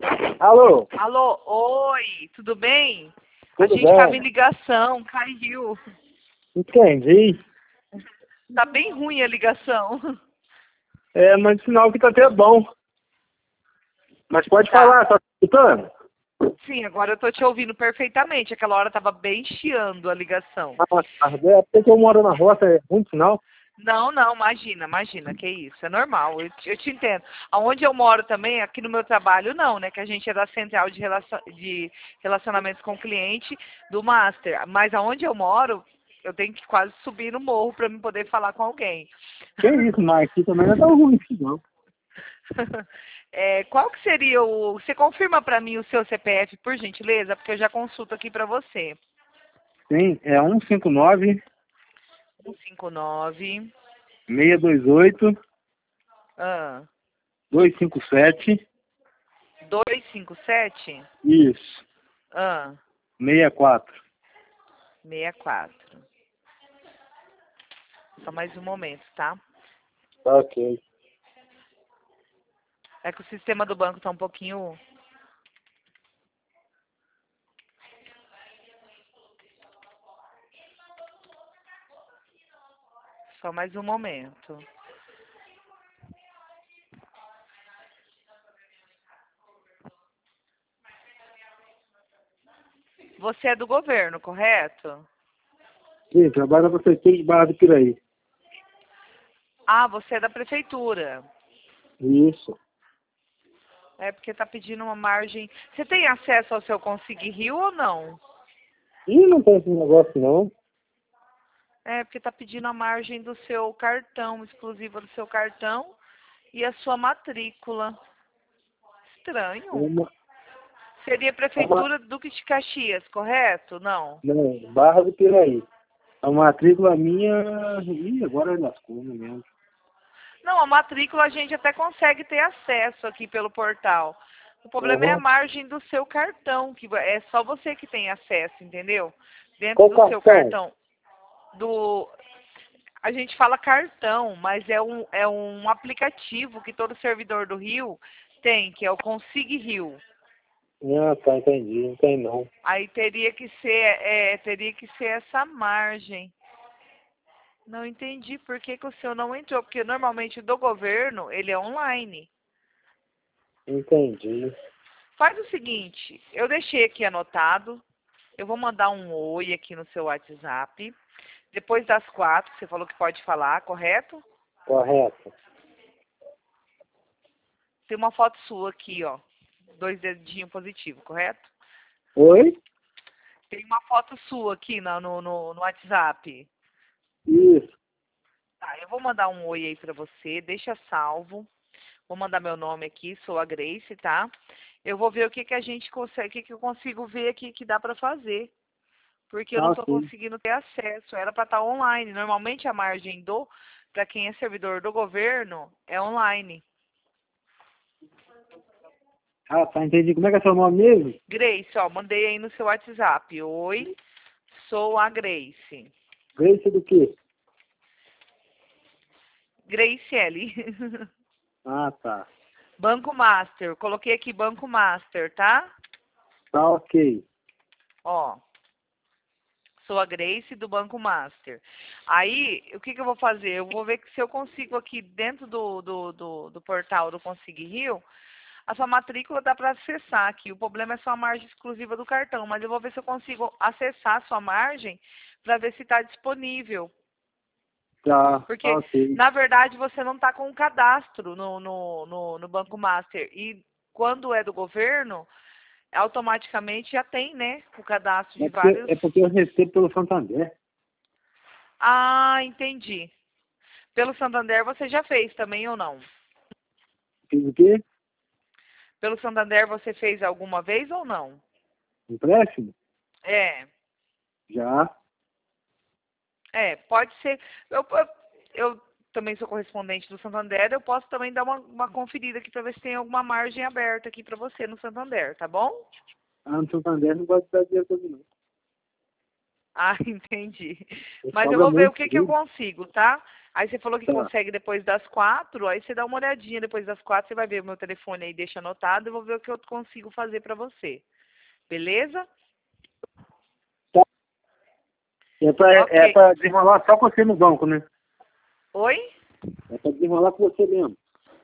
Alô, Alô, oi, tudo bem? A tudo gente estava em bem? ligação, caiu. Entendi. Tá bem ruim a ligação. É, mas o sinal aqui tá até bom. Mas pode Tá. falar, tá escutando? Sim, agora eu tô te ouvindo perfeitamente. Aquela hora tava bem chiando a ligação. É porque eu moro na roça, é ruim sinal. Não, não, imagina, que isso, é normal, eu te entendo. Aonde eu moro também, aqui no meu trabalho, não, né, que a gente é da central de relacionamentos com o cliente do Master, mas aonde eu moro, eu tenho que quase subir no morro para me poder falar com alguém. Que isso, mas aqui também não é tão ruim assim, não. Qual que seria o... Você confirma para mim o seu CPF, por gentileza, porque eu já consulto aqui para você. Sim, é 159 159, 628 ah, 257. 257, Isso, ah, 64. 64. Só mais um momento, tá? Tá ok. É que o sistema do banco tá um pouquinho... Só mais um momento. Você é do governo, correto? Sim, trabalho na prefeitura de Barra do Piraí. Ah, você é da prefeitura. Isso. É porque tá pedindo uma margem... Você tem acesso ao seu Consigue Rio ou não? Ih, não tem esse negócio, não. É porque tá pedindo a margem do seu cartão, exclusiva do seu cartão e a sua matrícula. É Estranho. uma, Seria é uma, Prefeitura Duque de Caxias, correto? Não. não, Barra do Piraí. A matrícula minha. Ih, agora lascou, não lembro. Não, a matrícula a gente até consegue ter acesso aqui pelo portal. O problema é a Aham. margem do seu cartão, que é só você que tem acesso, entendeu? Dentro Qual do seu cartão? cartão, do a gente fala cartão, mas é um aplicativo que todo servidor do Rio tem, que é o Consigue Rio. Ah, tá, entendi. Não tem não. Aí teria que ser essa margem. Não entendi por que que o seu não entrou, porque normalmente o do governo, ele é online. Entendi. Faz o seguinte, eu deixei aqui anotado, eu vou mandar um oi aqui no seu WhatsApp. Depois das 4, você falou que pode falar, correto? Correto. Tem uma foto sua aqui, ó. 2 dedinhos positivo, correto? Oi? Tem uma foto sua aqui no WhatsApp. Isso. Tá, eu vou mandar um oi aí pra você, deixa salvo. Vou mandar meu nome aqui, sou a Grace, tá? Eu vou ver o que que a gente consegue, o que que eu consigo ver aqui que dá pra fazer. Porque eu Tá não tô ok. conseguindo ter acesso. Era pra estar online. Normalmente a margem pra quem é servidor do governo, é online. Ah, tá, entendi. Como é que é seu nome mesmo? Grace, ó, mandei aí no seu WhatsApp. Oi, sou a Grace. Grace do quê? Grace L. Ah, tá. Banco Master. Coloquei aqui Banco Master, tá? Tá ok. Ó, sou a Grace do Banco Master. Aí, o que que eu vou fazer? Eu vou ver que se eu consigo aqui dentro do portal do Consigue Rio, a sua matrícula dá para acessar aqui. O problema é só a margem exclusiva do cartão, mas eu vou ver se eu consigo acessar a sua margem para ver se está disponível. Tá Porque, ok. na verdade, você não está com um cadastro no Banco Master. E quando é do governo, automaticamente já tem, né? O cadastro de vários. É porque eu recebo pelo Santander. Ah, entendi. Pelo Santander você já fez também ou não? Fiz o quê? Pelo Santander você fez alguma vez ou não? Empréstimo? É. Já. Pode ser. Eu também sou correspondente do Santander, eu posso também dar uma conferida aqui para ver se tem alguma margem aberta aqui para você no Santander, tá bom? Ah, no Santander não gosto de dar dinheiro pra mim, não. Ah, entendi. Ele Mas eu cobra vou ver o muito que que eu juros. consigo, tá? Aí você falou que Tá. consegue depois das 4, aí você dá uma olhadinha depois das 4, você vai ver o meu telefone aí, deixa anotado, eu vou ver o que eu consigo fazer pra você. Beleza? É Ok. pra desenrolar só com você no banco, né? Oi? É pra desenrolar com você mesmo.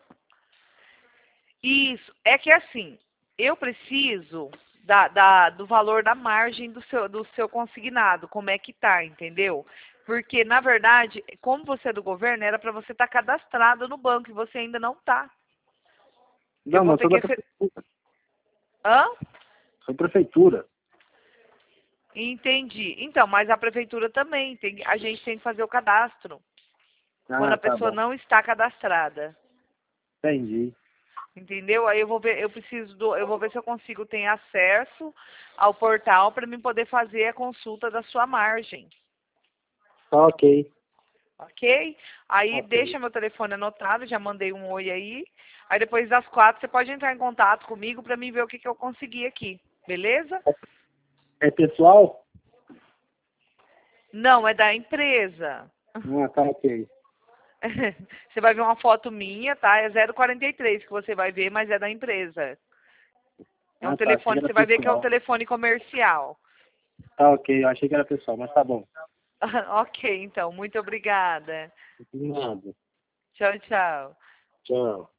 Isso. É que assim, eu preciso do valor da margem do seu consignado, como é que tá, entendeu? Porque, na verdade, como você é do governo, era para você estar cadastrado no banco e você ainda não tá. Eu Não, vou mas ter sou que... da prefeitura. Hã? Sou prefeitura. Entendi. Então, mas a prefeitura também, a gente tem que fazer o cadastro, quando Ah, a tá pessoa bom. não está cadastrada. Entendi. Entendeu? Aí eu vou ver, eu vou ver se eu consigo ter acesso ao portal para mim poder fazer a consulta da sua margem. Tá ok. Ok? Aí Ok. deixa meu telefone anotado, já mandei um oi aí. Aí depois das 4 você pode entrar em contato comigo para mim ver o que eu consegui aqui. Beleza? É pessoal? Não, é da empresa. Ah, tá ok. Você vai ver uma foto minha, tá? É 043 que você vai ver, mas é da empresa. É um Ah, tá. Achei que telefone, era você vai ver que é um pessoal. telefone comercial. Tá ok. Eu achei que era pessoal, mas tá bom. Ok, então. Muito obrigada. Nada. Tchau, tchau. Tchau.